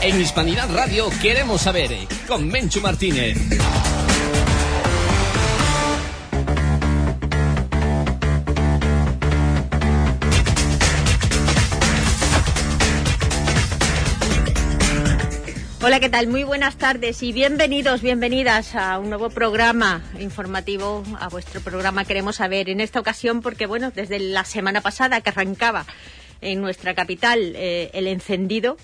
En Hispanidad Radio queremos saber, con Menchu Martínez. Hola, ¿qué tal? Muy buenas tardes y bienvenidos, bienvenidas a un nuevo programa informativo, a vuestro programa Queremos Saber. En esta ocasión, porque bueno, desde la semana pasada que arrancaba en nuestra capital el encendido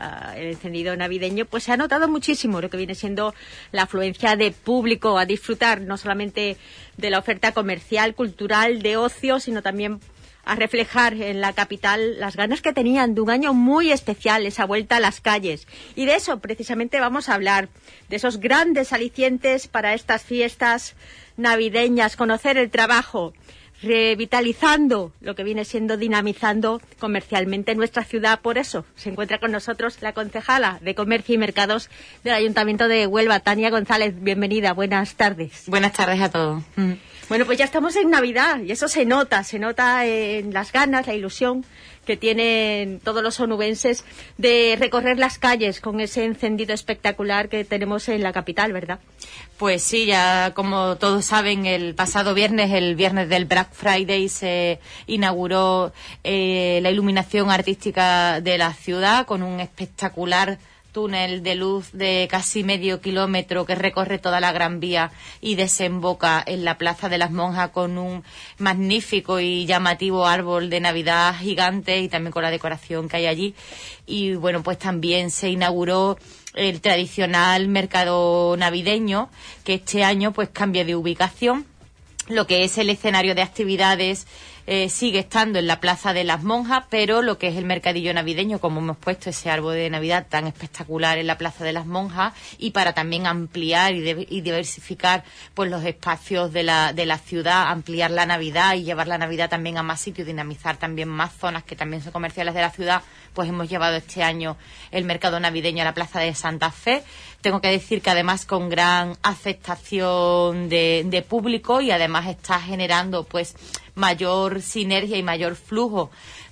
navideño, pues se ha notado muchísimo lo que viene siendo la afluencia de público a disfrutar no solamente de la oferta comercial, cultural, de ocio, sino también a reflejar en la capital las ganas que tenían de un año muy especial, esa vuelta a las calles. Y de eso precisamente vamos a hablar, de esos grandes alicientes para estas fiestas navideñas, conocer el trabajo, revitalizando lo que viene siendo dinamizando comercialmente nuestra ciudad. Por eso se encuentra con nosotros la concejala de Comercio y Mercados del Ayuntamiento de Huelva, Tania González. Bienvenida, buenas tardes. Buenas tardes a todos. Bueno, pues ya estamos en Navidad y eso se nota en las ganas, la ilusión que tienen todos los onubenses de recorrer las calles con ese encendido espectacular que tenemos en la capital, ¿verdad? Pues sí, ya como todos saben, el pasado viernes, el viernes del Black Friday, se inauguró la iluminación artística de la ciudad con un espectacular túnel de luz de casi medio kilómetro que recorre toda la Gran Vía y desemboca en la Plaza de las Monjas con un magnífico y llamativo árbol de Navidad gigante y también con la decoración que hay allí. Y bueno, pues también se inauguró el tradicional mercado navideño, que este año pues cambia de ubicación. Lo que es el escenario de actividades sigue estando en la Plaza de las Monjas, pero lo que es el mercadillo navideño, como hemos puesto ese árbol de Navidad tan espectacular en la Plaza de las Monjas, y para también ampliar y diversificar pues los espacios de la ciudad, ampliar la Navidad y llevar la Navidad también a más sitios, dinamizar también más zonas que también son comerciales de la ciudad, pues hemos llevado este año el mercado navideño a la Plaza de Santa Fe. Tengo que decir que además con gran aceptación de público, y además está generando pues mayor sinergia y mayor flujo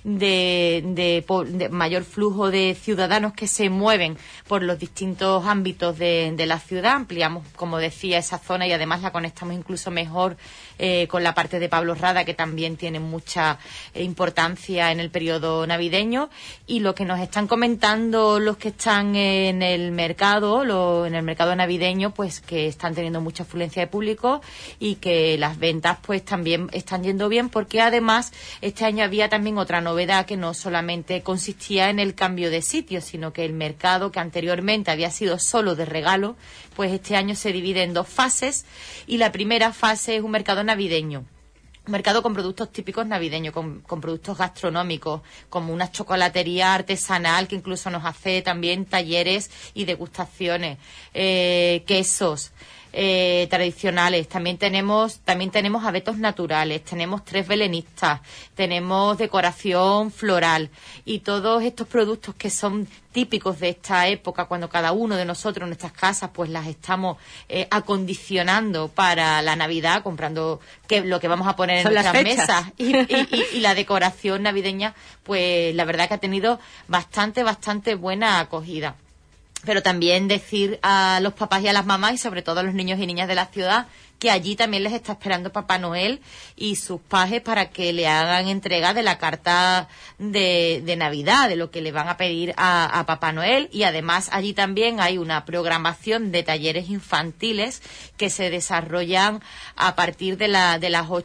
de mayor flujo de ciudadanos que se mueven por los distintos ámbitos de la ciudad. Ampliamos, como decía, esa zona y además la conectamos incluso mejor con la parte de Pablo Rada, que también tiene mucha importancia en el periodo navideño. Y lo que nos están comentando los que están en el mercado navideño, pues que están teniendo mucha afluencia de público y que las ventas pues también están yendo bien, porque además este año había también otra novedad, que no solamente consistía en el cambio de sitio, sino que el mercado, que anteriormente había sido solo de regalo, pues este año se divide en dos fases, y la primera fase es un mercado navideño. Un mercado con productos típicos navideños, con productos gastronómicos, como una chocolatería artesanal que incluso nos hace también talleres y degustaciones, quesos tradicionales. También tenemos abetos naturales, tenemos 3 belenistas, tenemos decoración floral, y todos estos productos que son típicos de esta época, cuando cada uno de nosotros en nuestras casas pues las estamos acondicionando para la Navidad, comprando lo que vamos a poner en nuestras mesas y la decoración navideña, pues la verdad que ha tenido bastante buena acogida. Pero también decir a los papás y a las mamás, y sobre todo a los niños y niñas de la ciudad, que allí también les está esperando Papá Noel y sus pajes para que le hagan entrega de la carta de Navidad, de lo que le van a pedir a Papá Noel. Y además allí también hay una programación de talleres infantiles que se desarrollan a partir de las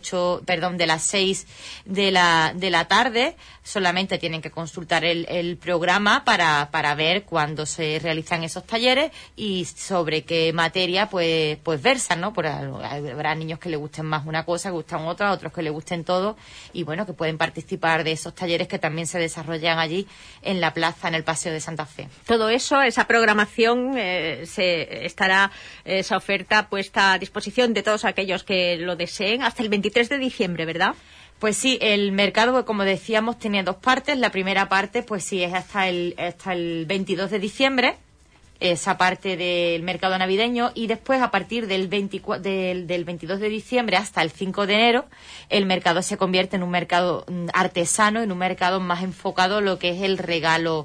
6 de la tarde. Solamente tienen que consultar el programa para ver cuándo se realizan esos talleres y sobre qué materia pues versan, ¿no? Habrá niños que les gusten más una cosa, que gustan otra, otros que les gusten todo, y bueno, que pueden participar de esos talleres que también se desarrollan allí en la plaza, en el Paseo de Santa Fe. Todo eso, esa programación, estará esa oferta puesta a disposición de todos aquellos que lo deseen hasta el 23 de diciembre, ¿verdad? Pues sí, el mercado, como decíamos, tenía dos partes. La primera parte, pues sí, es hasta el 22 de diciembre, esa parte del mercado navideño, y después, a partir del 22 de diciembre hasta el 5 de enero, el mercado se convierte en un mercado artesano, en un mercado más enfocado a lo que es el regalo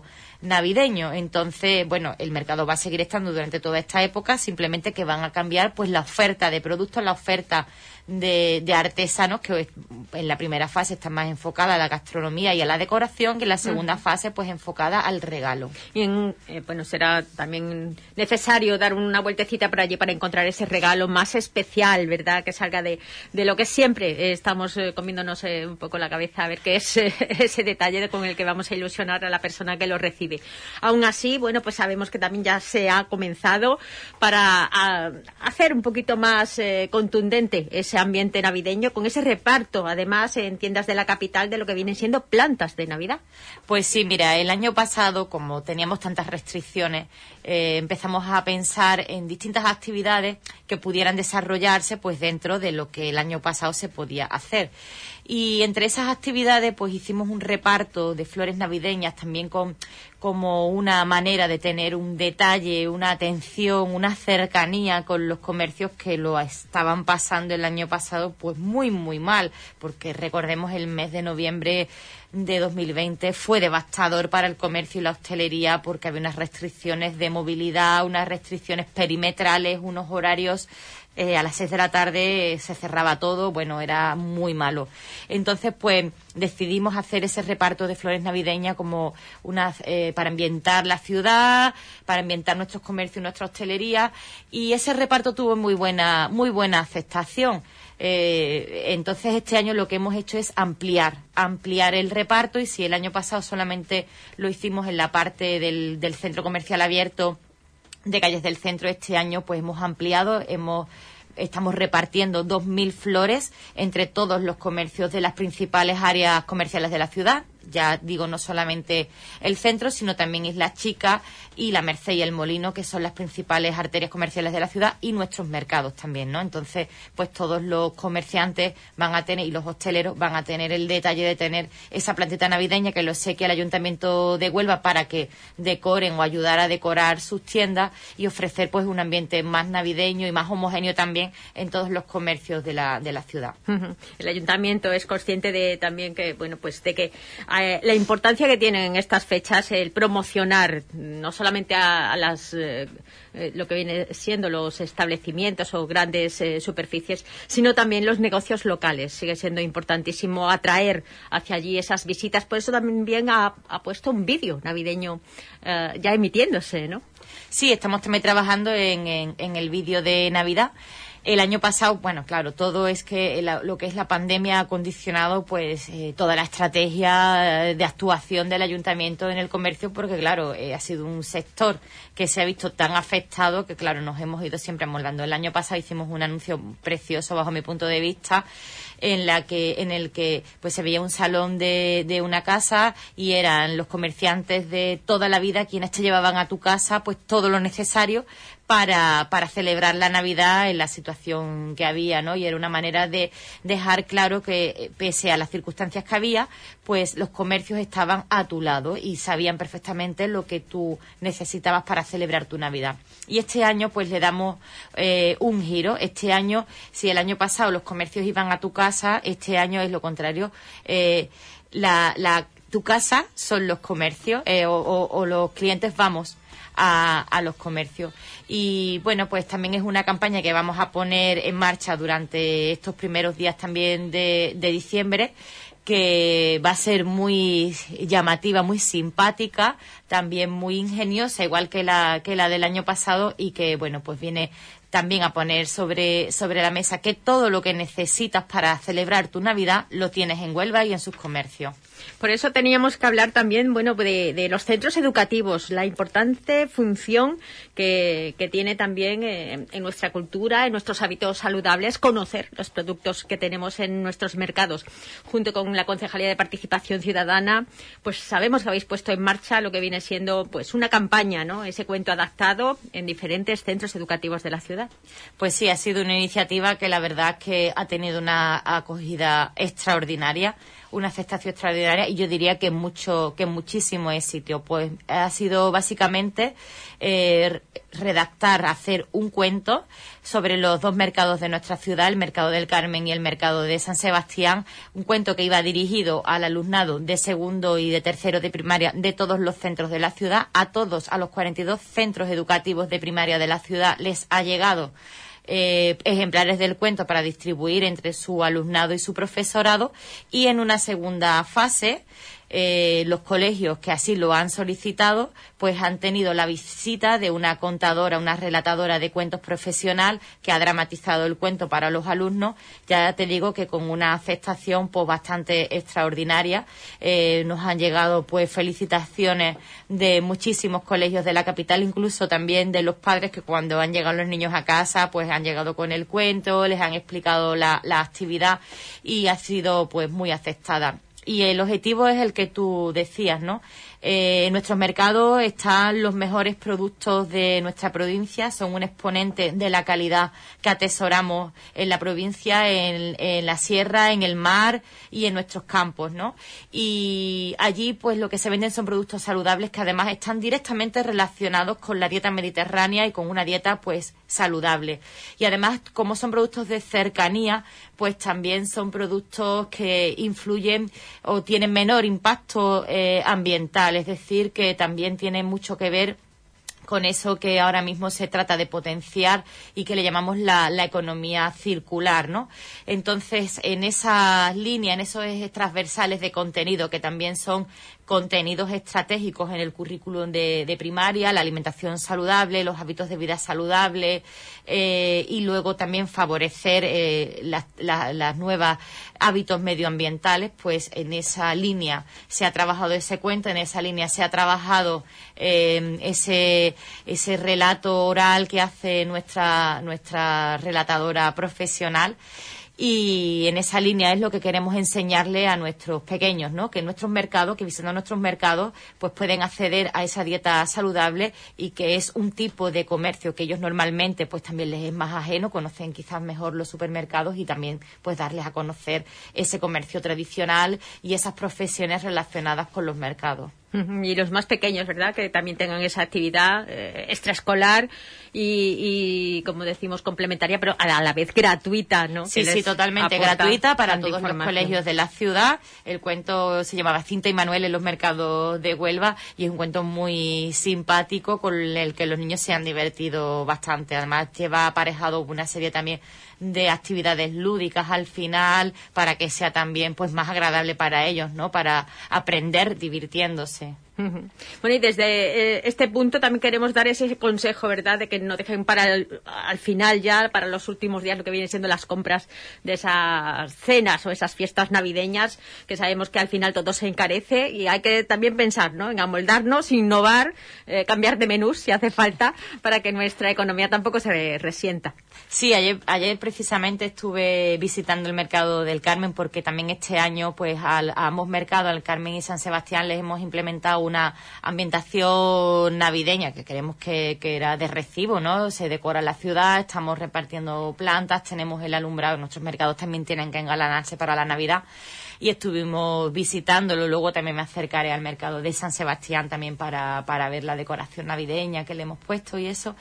navideño. Entonces, bueno, el mercado va a seguir estando durante toda esta época, simplemente que van a cambiar pues la oferta de productos, la oferta de artesanos, que en la primera fase está más enfocada a la gastronomía y a la decoración, y en la segunda fase pues enfocada al regalo. Y bueno, será también necesario dar una vueltecita por allí para encontrar ese regalo más especial, ¿verdad? Que salga de lo que siempre estamos comiéndonos un poco la cabeza, a ver qué es ese detalle con el que vamos a ilusionar a la persona que lo recibe. Aún así, bueno, pues sabemos que también ya se ha comenzado para hacer un poquito más contundente ese ambiente navideño, con ese reparto, además, en tiendas de la capital, de lo que vienen siendo plantas de Navidad. Pues sí, mira, el año pasado, como teníamos tantas restricciones, empezamos a pensar en distintas actividades que pudieran desarrollarse pues dentro de lo que el año pasado se podía hacer. Y entre esas actividades pues hicimos un reparto de flores navideñas también como una manera de tener un detalle, una atención, una cercanía con los comercios que lo estaban pasando el año pasado pues muy, muy mal, porque recordemos el mes de noviembre de 2020 fue devastador para el comercio y la hostelería, porque había unas restricciones de movilidad, unas restricciones perimetrales, unos horarios. A las 6 de la tarde se cerraba todo, bueno, era muy malo. Entonces, pues, decidimos hacer ese reparto de flores navideñas como para ambientar la ciudad, para ambientar nuestros comercios y nuestra hostelería, y ese reparto tuvo muy buena aceptación. Entonces, este año lo que hemos hecho es ampliar el reparto, y si el año pasado solamente lo hicimos en la parte del centro comercial abierto de Calles del Centro, este año pues hemos ampliado, estamos repartiendo 2.000 flores entre todos los comercios de las principales áreas comerciales de la ciudad. Ya digo, no solamente el centro, sino también Isla Chica y la Merced y el Molino, que son las principales arterias comerciales de la ciudad, y nuestros mercados también, ¿no? Entonces, pues todos los comerciantes van a tener, y los hosteleros van a tener el detalle de tener esa plantita navideña que lo obsequia el Ayuntamiento de Huelva para que decoren o ayudar a decorar sus tiendas, y ofrecer pues un ambiente más navideño y más homogéneo también en todos los comercios de la ciudad. El Ayuntamiento es consciente de también que, bueno, pues de que la importancia que tienen en estas fechas el promocionar no solamente a las lo que viene siendo los establecimientos o grandes superficies, sino también los negocios locales. Sigue siendo importantísimo atraer hacia allí esas visitas. Por eso también ha puesto un vídeo navideño ya emitiéndose, ¿no? Sí, estamos también trabajando en el vídeo de Navidad. El año pasado, bueno, claro, todo es que lo que es la pandemia ha condicionado pues toda la estrategia de actuación del ayuntamiento en el comercio, porque claro, ha sido un sector que se ha visto tan afectado que claro, nos hemos ido siempre amoldando. El año pasado hicimos un anuncio precioso bajo mi punto de vista, en el que pues se veía un salón de una casa y eran los comerciantes de toda la vida quienes te llevaban a tu casa pues todo lo necesario para celebrar la Navidad en la situación que había, ¿no? Y era una manera de dejar claro que, pese a las circunstancias que había, pues los comercios estaban a tu lado y sabían perfectamente lo que tú necesitabas para celebrar tu Navidad. Y este año, pues le damos un giro. Este año, si el año pasado los comercios iban a tu casa, este año es lo contrario. Tu casa son los comercios o los clientes vamos a los comercios. Y bueno, pues también es una campaña que vamos a poner en marcha durante estos primeros días también de diciembre, que va a ser muy llamativa, muy simpática, también muy ingeniosa, igual que la del año pasado, y que bueno, pues viene también a poner sobre la mesa que todo lo que necesitas para celebrar tu Navidad lo tienes en Huelva y en sus comercios. Por eso teníamos que hablar también, bueno, de los centros educativos, la importante función que tiene también en nuestra cultura, en nuestros hábitos saludables, conocer los productos que tenemos en nuestros mercados. Junto con la Concejalía de Participación Ciudadana, pues sabemos que habéis puesto en marcha lo que viene siendo pues una campaña, ¿no? Ese cuento adaptado en diferentes centros educativos de la ciudad. Pues sí, ha sido una iniciativa que la verdad es que ha tenido una acogida extraordinaria. una aceptación extraordinaria, y yo diría que muchísimo éxito. Pues ha sido básicamente redactar, hacer un cuento sobre los dos mercados de nuestra ciudad, el Mercado del Carmen y el Mercado de San Sebastián, un cuento que iba dirigido al alumnado de segundo y de tercero de primaria de todos los centros de la ciudad. A los 42 centros educativos de primaria de la ciudad les ha llegado ejemplares del cuento para distribuir entre su alumnado y su profesorado, y en una segunda fase los colegios que así lo han solicitado pues han tenido la visita de una contadora, una relatadora de cuentos profesional que ha dramatizado el cuento para los alumnos. Ya te digo que con una aceptación pues bastante extraordinaria. Nos han llegado pues felicitaciones de muchísimos colegios de la capital, incluso también de los padres, que cuando han llegado los niños a casa pues han llegado con el cuento, les han explicado la actividad, y ha sido pues muy aceptada. Y el objetivo es el que tú decías, ¿no? En nuestros mercados están los mejores productos de nuestra provincia, son un exponente de la calidad que atesoramos en la provincia, en la sierra, en el mar y en nuestros campos, ¿no? Y allí pues lo que se venden son productos saludables que además están directamente relacionados con la dieta mediterránea y con una dieta pues saludable. Y además, como son productos de cercanía, pues también son productos que influyen o tienen menor impacto ambiental, es decir, que también tienen mucho que ver con eso que ahora mismo se trata de potenciar y que le llamamos la economía circular, ¿no? Entonces, en esas líneas, en esos ejes transversales de contenido, que también son contenidos estratégicos en el currículum de primaria, la alimentación saludable, los hábitos de vida saludable, y luego también favorecer las nuevas hábitos medioambientales, pues en esa línea se ha trabajado ese cuento, en esa línea se ha trabajado ese relato oral que hace nuestra relatadora profesional. Y en esa línea es lo que queremos enseñarle a nuestros pequeños, ¿no? Que en nuestros mercados, que visitando nuestros mercados, pues pueden acceder a esa dieta saludable, y que es un tipo de comercio que ellos normalmente pues también les es más ajeno, conocen quizás mejor los supermercados, y también pues darles a conocer ese comercio tradicional y esas profesiones relacionadas con los mercados. Y los más pequeños, ¿verdad?, que también tengan esa actividad extraescolar y, como decimos, complementaria, pero a la vez gratuita, ¿no? Sí, sí, totalmente gratuita para todos los colegios de la ciudad. El cuento se llamaba Cinta y Manuel en los mercados de Huelva, y es un cuento muy simpático con el que los niños se han divertido bastante. Además, lleva aparejado una serie también de actividades lúdicas al final, para que sea también pues más agradable para ellos, ¿no? Para aprender divirtiéndose. Bueno, y desde este punto también queremos dar ese consejo, ¿verdad?, de que no dejen para al final, ya para los últimos días, lo que vienen siendo las compras de esas cenas o esas fiestas navideñas, que sabemos que al final todo se encarece, y hay que también pensar, ¿no?, en amoldarnos, innovar, cambiar de menús si hace falta, para que nuestra economía tampoco se resienta. Sí, ayer precisamente estuve visitando el Mercado del Carmen, porque también este año pues a ambos mercados, al Carmen y San Sebastián, les hemos implementado una ambientación navideña que creemos que era de recibo, ¿no? Se decora la ciudad, estamos repartiendo plantas, tenemos el alumbrado, nuestros mercados también tienen que engalanarse para la Navidad, y estuvimos visitándolo. Luego también me acercaré al mercado de San Sebastián también para ver la decoración navideña que le hemos puesto y eso,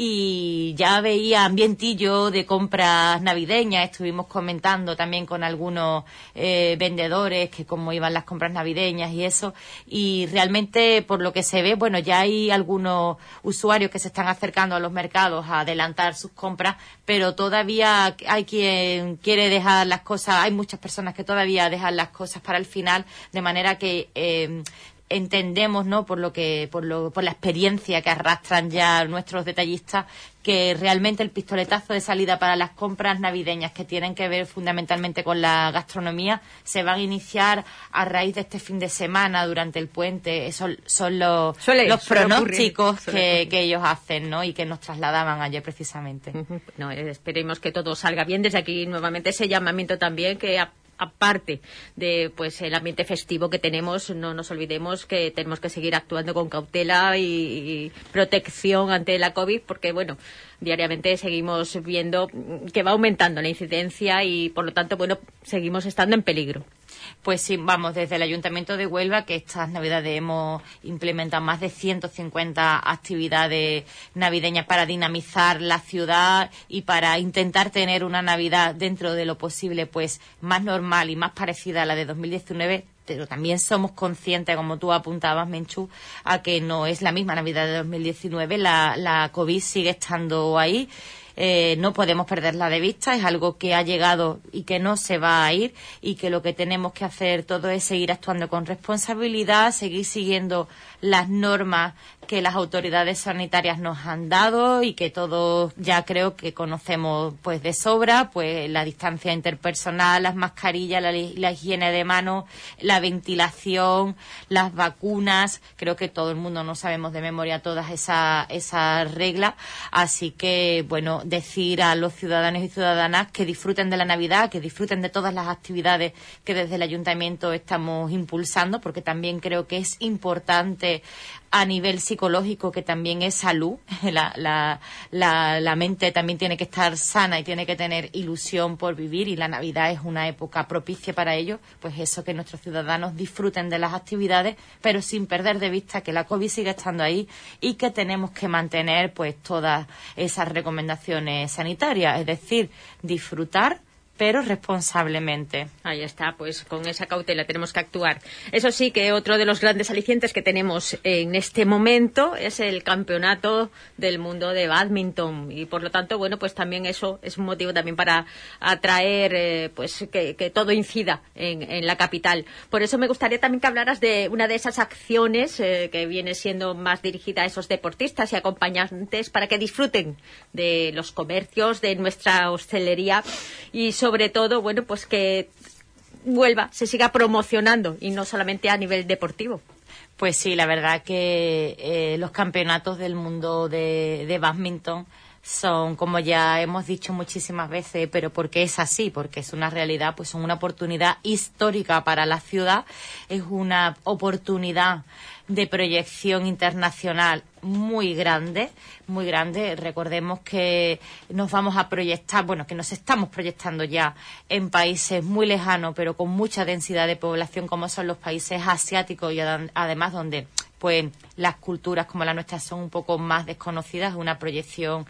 y ya veía ambientillo de compras navideñas. Estuvimos comentando también con algunos vendedores que cómo iban las compras navideñas y eso, y realmente por lo que se ve, bueno, ya hay algunos usuarios que se están acercando a los mercados a adelantar sus compras, pero todavía hay quien quiere dejar las cosas, hay muchas personas que todavía dejar las cosas para el final, de manera que entendemos, ¿no?, por la experiencia que arrastran ya nuestros detallistas, que realmente el pistoletazo de salida para las compras navideñas, que tienen que ver fundamentalmente con la gastronomía, se van a iniciar a raíz de este fin de semana, durante el puente. Esos son los pronósticos que ellos hacen, ¿no?, y que nos trasladaban ayer precisamente. No, esperemos que todo salga bien. Desde aquí nuevamente ese llamamiento también, que aparte de pues el ambiente festivo que tenemos, no nos olvidemos que tenemos que seguir actuando con cautela y protección ante la COVID, porque bueno, diariamente seguimos viendo que va aumentando la incidencia y por lo tanto, bueno, seguimos estando en peligro. Pues sí, vamos, desde el Ayuntamiento de Huelva, que estas Navidades hemos implementado más de 150 actividades navideñas para dinamizar la ciudad y para intentar tener una Navidad dentro de lo posible, pues más normal y más parecida a la de 2019. Pero también somos conscientes, como tú apuntabas, Menchu, a que no es la misma Navidad de 2019. La COVID sigue estando ahí. No podemos perderla de vista, es algo que ha llegado y que no se va a ir, y que lo que tenemos que hacer todo es seguir actuando con responsabilidad, seguir siguiendo las normas que las autoridades sanitarias nos han dado y que todos ya creo que conocemos pues de sobra, pues la distancia interpersonal, las mascarillas, la higiene de manos, la ventilación, las vacunas. Creo que todo el mundo no sabemos de memoria todas esas reglas, así que bueno, decir a los ciudadanos y ciudadanas que disfruten de la Navidad, que disfruten de todas las actividades que desde el Ayuntamiento estamos impulsando, porque también creo que es importante a nivel psicológico, que también es salud. La mente también tiene que estar sana y tiene que tener ilusión por vivir, y la Navidad es una época propicia para ello. Pues eso, que nuestros ciudadanos disfruten de las actividades, pero sin perder de vista que la COVID sigue estando ahí y que tenemos que mantener pues todas esas recomendaciones sanitarias, es decir, disfrutar pero responsablemente. Ahí está, pues con esa cautela tenemos que actuar. Eso sí, que otro de los grandes alicientes que tenemos en este momento es el campeonato del mundo de bádminton, y por lo tanto, bueno, pues también eso es un motivo también para atraer, pues que todo incida en la capital. Por eso me gustaría también que hablaras de una de esas acciones que viene siendo más dirigida a esos deportistas y acompañantes para que disfruten de los comercios, de nuestra hostelería, y sobre todo, bueno, pues que Huelva se siga promocionando y no solamente a nivel deportivo. Pues sí, la verdad que los campeonatos del mundo de bádminton son, como ya hemos dicho muchísimas veces, pero porque es así, porque es una realidad, pues son una oportunidad histórica para la ciudad, es una oportunidad de proyección internacional muy grande, muy grande. Recordemos que nos vamos a proyectar, bueno, que nos estamos proyectando ya en países muy lejanos, pero con mucha densidad de población, como son los países asiáticos, y además donde pues las culturas como la nuestra son un poco más desconocidas. Una proyección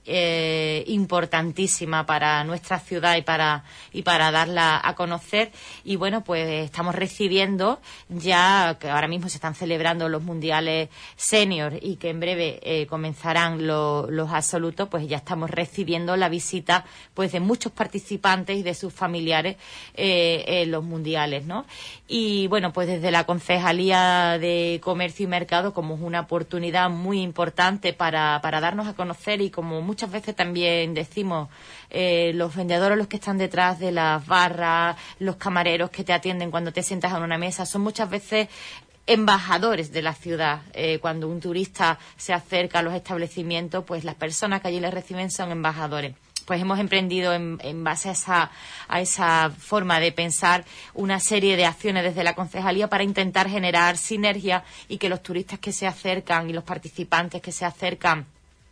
importantísima para nuestra ciudad y para darla a conocer. Y bueno, pues estamos recibiendo ya, que ahora mismo se están celebrando los mundiales senior y que en breve comenzarán los absolutos, pues ya estamos recibiendo la visita pues de muchos participantes y de sus familiares en los mundiales, ¿no? Y bueno, pues desde la Concejalía de Comercio y Mercado, como es una oportunidad muy importante para darnos a conocer, y como muchas veces también decimos, los vendedores, los que están detrás de las barras, los camareros que te atienden cuando te sientas en una mesa, son muchas veces embajadores de la ciudad. Cuando un turista se acerca a los establecimientos, pues las personas que allí les reciben son embajadores. Pues hemos emprendido en base a esa forma de pensar una serie de acciones desde la concejalía para intentar generar sinergia y que los turistas que se acercan y los participantes que se acercan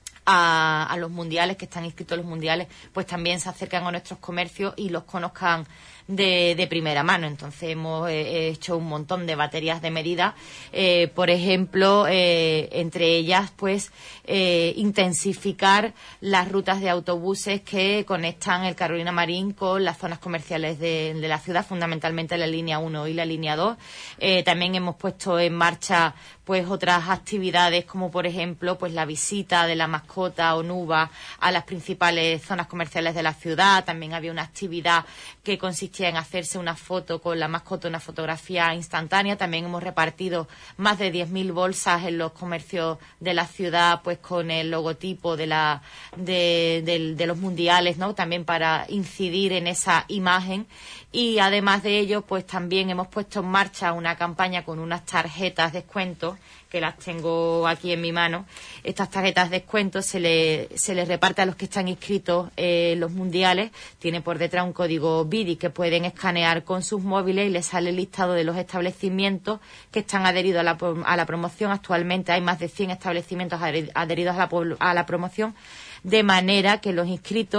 a los mundiales, que están inscritos en los mundiales, pues también se acercan a nuestros comercios y los conozcan de primera mano. Entonces hemos hecho un montón de baterías de medidas, por ejemplo, entre ellas pues intensificar las rutas de autobuses que conectan el Carolina Marín con las zonas comerciales de la ciudad, fundamentalmente la línea 1 y la línea 2. También hemos puesto en marcha pues otras actividades, como por ejemplo pues la visita de la mascota Onuba a las principales zonas comerciales de la ciudad. También había una actividad que consistía en hacerse una foto con la mascota, una fotografía instantánea. También hemos repartido más de 10.000 bolsas en los comercios de la ciudad, pues con el logotipo de los mundiales, ¿no? También para incidir en esa imagen. Y además de ello, pues también hemos puesto en marcha una campaña con unas tarjetas de descuento, que las tengo aquí en mi mano. Estas tarjetas de descuento se les reparte a los que están inscritos en los mundiales. Tiene por detrás un código BIDI que pueden escanear con sus móviles y les sale el listado de los establecimientos que están adheridos a la promoción. Actualmente hay más de 100 establecimientos adheridos a la promoción, de manera que los inscritos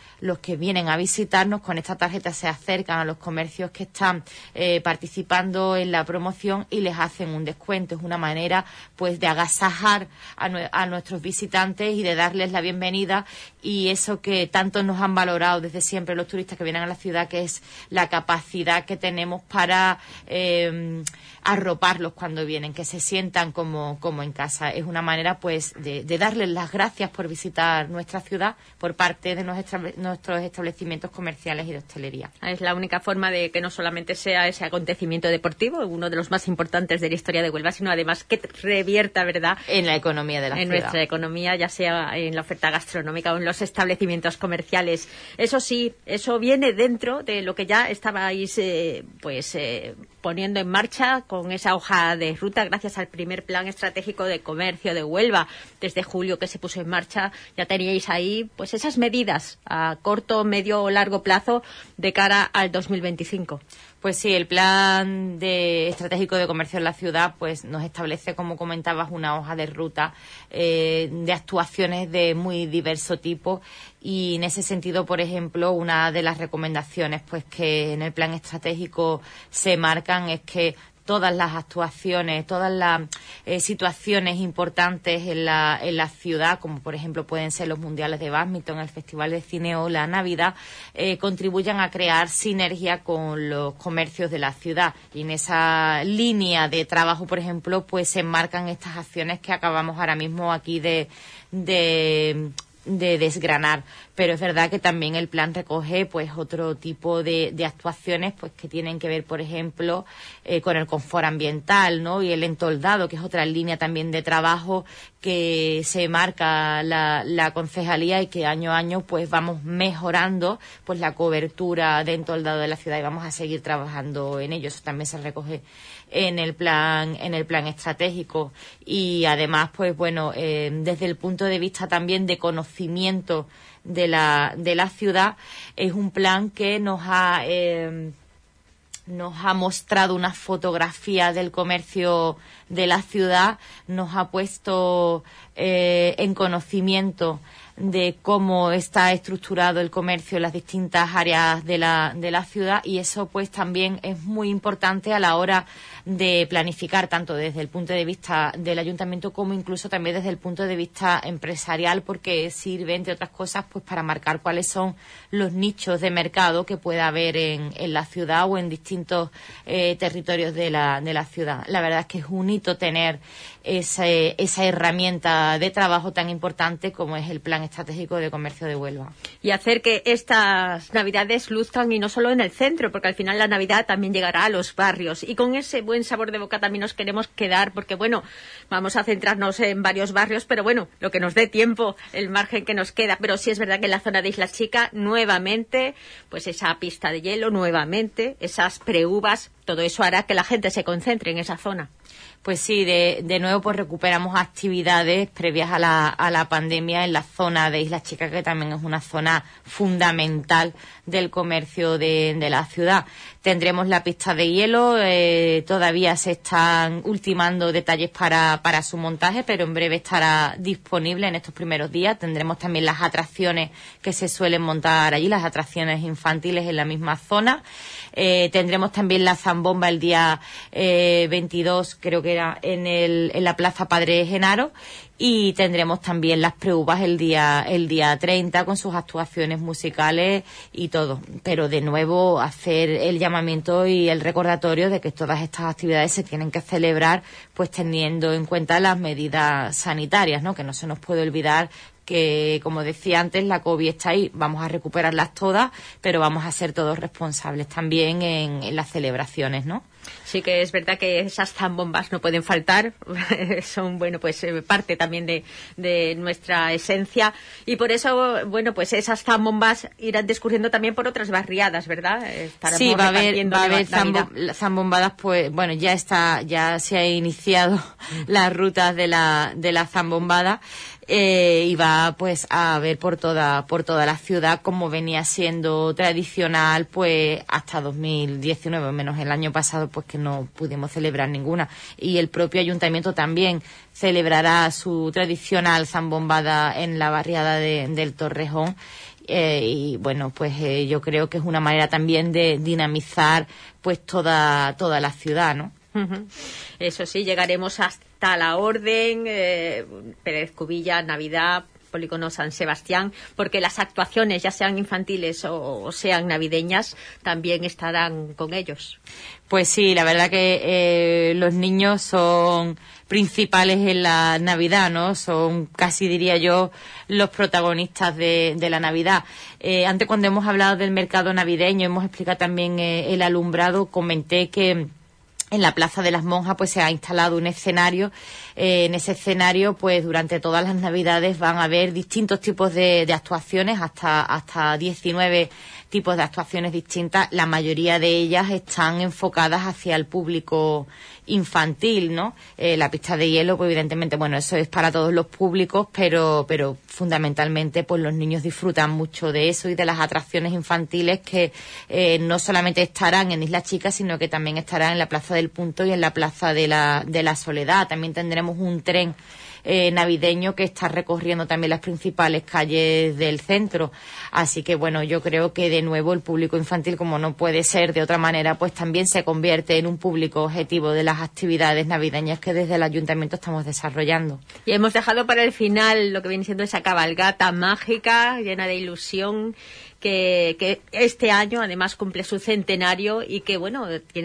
los que vienen a visitarnos con esta tarjeta se acercan a los comercios que están participando en la promoción y les hacen un descuento. Es una manera pues de agasajar a nuestros visitantes y de darles la bienvenida, y eso que tanto nos han valorado desde siempre los turistas que vienen a la ciudad, que es la capacidad que tenemos para arroparlos cuando vienen, que se sientan como en casa. Es una manera pues de darles las gracias por visitar nuestra ciudad por parte de nuestros establecimientos comerciales y de hostelería. Es la única forma de que no solamente sea ese acontecimiento deportivo, uno de los más importantes de la historia de Huelva, sino además que revierta, ¿verdad?, en la economía de la ciudad. En nuestra economía, ya sea en la oferta gastronómica o en los establecimientos comerciales. Eso sí, eso viene dentro de lo que ya estabais poniendo en marcha con esa hoja de ruta gracias al primer plan estratégico de comercio de Huelva. Desde julio que se puso en marcha ya teníais ahí pues esas medidas a corto, medio o largo plazo de cara al 2025. Pues sí, el plan estratégico de comercio en la ciudad pues nos establece, como comentabas, una hoja de ruta de actuaciones de muy diverso tipo, y en ese sentido, por ejemplo, una de las recomendaciones pues que en el plan estratégico se marcan es que todas las actuaciones, todas las situaciones importantes en la ciudad, como por ejemplo pueden ser los mundiales de bádminton, el Festival de Cine o la Navidad, contribuyan a crear sinergia con los comercios de la ciudad. Y en esa línea de trabajo, por ejemplo, pues se enmarcan estas acciones que acabamos ahora mismo aquí de desgranar. Pero es verdad que también el plan recoge pues otro tipo de actuaciones pues que tienen que ver, por ejemplo, con el confort ambiental, ¿no?, y el entoldado, que es otra línea también de trabajo que se marca la concejalía, y que año a año pues vamos mejorando pues la cobertura de entoldado de la ciudad, y vamos a seguir trabajando en ello. Eso también se recoge en el plan estratégico. Y además pues bueno, desde el punto de vista también de conocimiento de la ciudad, es un plan que nos ha mostrado una fotografía del comercio de la ciudad, nos ha puesto en conocimiento de cómo está estructurado el comercio en las distintas áreas de la ciudad, y eso pues también es muy importante a la hora de planificar, tanto desde el punto de vista del ayuntamiento como incluso también desde el punto de vista empresarial, porque sirve, entre otras cosas, pues para marcar cuáles son los nichos de mercado que pueda haber en la ciudad o en distintos territorios de la ciudad. La verdad es que es un hito tener esa herramienta de trabajo tan importante como es el Plan Estratégico de Comercio de Huelva. Y hacer que estas Navidades luzcan, y no solo en el centro, porque al final la Navidad también llegará a los barrios, y con ese buen sabor de boca también nos queremos quedar, porque bueno, vamos a centrarnos en varios barrios, pero bueno, lo que nos dé tiempo, el margen que nos queda. Pero sí es verdad que en la zona de Isla Chica, nuevamente, pues esa pista de hielo, nuevamente, esas preuvas, todo eso hará que la gente se concentre en esa zona. Pues sí, de nuevo pues recuperamos actividades previas a la pandemia en la zona de Isla Chica, que también es una zona fundamental del comercio de la ciudad. Tendremos la pista de hielo, todavía se están ultimando detalles para su montaje, pero en breve estará disponible en estos primeros días. Tendremos también las atracciones que se suelen montar allí, las atracciones infantiles en la misma zona. Tendremos también la zambomba el día 22, creo que era, en la Plaza Padre Genaro, y tendremos también las preuvas el día 30 con sus actuaciones musicales y todo. Pero de nuevo hacer el llamamiento y el recordatorio de que todas estas actividades se tienen que celebrar pues teniendo en cuenta las medidas sanitarias, ¿no? Que no se nos puede olvidar que, como decía antes, la COVID está ahí, vamos a recuperarlas todas, pero vamos a ser todos responsables también en las celebraciones, ¿no? Sí que es verdad que esas zambombas no pueden faltar, son, bueno, pues parte también de nuestra esencia, y por eso, bueno, pues esas zambombas irán discurriendo también por otras barriadas, ¿verdad? Sí, va a haber zambombadas, pues, bueno, ya se ha iniciado las rutas de la zambombada. Y va pues a haber por toda la ciudad, como venía siendo tradicional pues hasta 2019, menos el año pasado pues que no pudimos celebrar ninguna. Y el propio ayuntamiento también celebrará su tradicional zambombada en la barriada del Torrejón. y bueno, pues yo creo que es una manera también de dinamizar pues toda la ciudad, ¿no? Eso sí, llegaremos hasta La Orden, Pérez Cubilla, Navidad, Polígono San Sebastián, porque las actuaciones, ya sean infantiles o sean navideñas, también estarán con ellos. Pues sí, la verdad que los niños son principales en la Navidad, ¿no? Son casi, diría yo, los protagonistas de la Navidad. Antes, cuando hemos hablado del mercado navideño, hemos explicado también el alumbrado, comenté que en la Plaza de las Monjas pues se ha instalado un escenario. En ese escenario pues durante todas las Navidades van a haber distintos tipos de actuaciones, hasta 19 tipos de actuaciones distintas. La mayoría de ellas están enfocadas hacia el público infantil, ¿no? La pista de hielo, pues evidentemente, bueno, eso es para todos los públicos, pero fundamentalmente pues los niños disfrutan mucho de eso y de las atracciones infantiles que no solamente estarán en Isla Chica, sino que también estarán en la Plaza del Punto y en la Plaza de la Soledad. También tendremos un tren navideño que está recorriendo también las principales calles del centro. Así que bueno, yo creo que de nuevo el público infantil, como no puede ser de otra manera, pues también se convierte en un público objetivo de las actividades navideñas que desde el ayuntamiento estamos desarrollando. Y hemos dejado para el final lo que viene siendo esa cabalgata mágica, llena de ilusión, que este año además cumple su centenario y que bueno,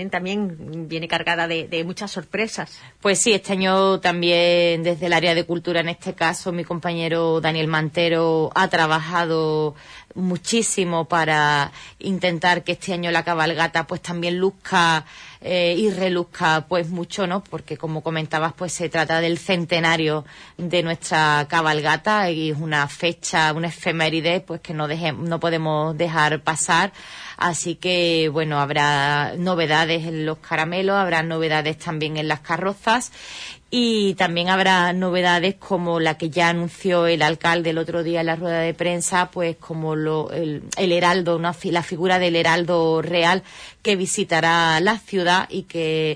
viene cargada de muchas sorpresas. Pues sí, este año también desde el área de cultura, en este caso mi compañero Daniel Mantero ha trabajado muchísimo para intentar que este año la cabalgata pues también luzca y reluzca pues mucho, ¿no? Porque como comentabas pues se trata del centenario de nuestra cabalgata y es una fecha, una efeméride pues que no podemos dejar pasar. Así que bueno, habrá novedades en los caramelos, habrá novedades también en las carrozas y también habrá novedades como la que ya anunció el alcalde el otro día en la rueda de prensa, pues como el heraldo, la figura del heraldo real que visitará la ciudad y que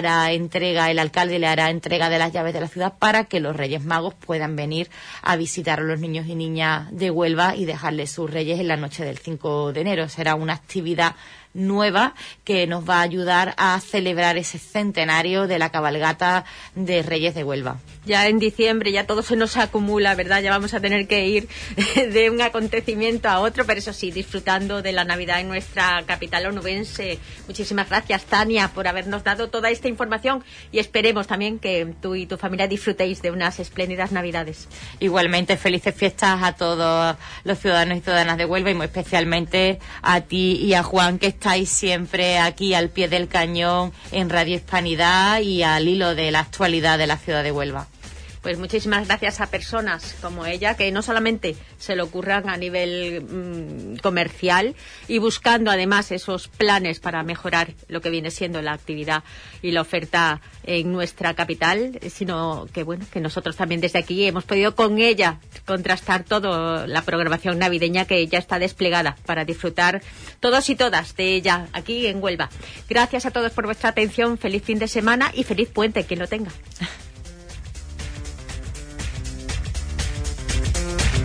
el alcalde le hará entrega de las llaves de la ciudad para que los Reyes Magos puedan venir a visitar a los niños y niñas de Huelva y dejarles sus reyes en la noche del 5 de enero. Será una actividad nueva que nos va a ayudar a celebrar ese centenario de la cabalgata de Reyes de Huelva. Ya en diciembre ya todo se nos acumula, ¿verdad? Ya vamos a tener que ir de un acontecimiento a otro, pero eso sí, disfrutando de la Navidad en nuestra capital onubense. Muchísimas gracias, Tania, por habernos dado toda esta información y esperemos también que tú y tu familia disfrutéis de unas espléndidas Navidades. Igualmente, felices fiestas a todos los ciudadanos y ciudadanas de Huelva y muy especialmente a ti y a Juan, que estáis siempre aquí al pie del cañón en Radio Hispanidad y al hilo de la actualidad de la ciudad de Huelva. Pues muchísimas gracias a personas como ella que no solamente se le ocurran a nivel comercial y buscando además esos planes para mejorar lo que viene siendo la actividad y la oferta en nuestra capital, sino que bueno, que nosotros también desde aquí hemos podido con ella contrastar toda la programación navideña que ya está desplegada para disfrutar todos y todas de ella aquí en Huelva. Gracias a todos por vuestra atención, feliz fin de semana y feliz puente, quien lo tenga.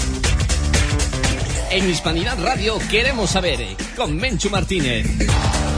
En Hispanidad Radio queremos saber, con Menchu Martínez.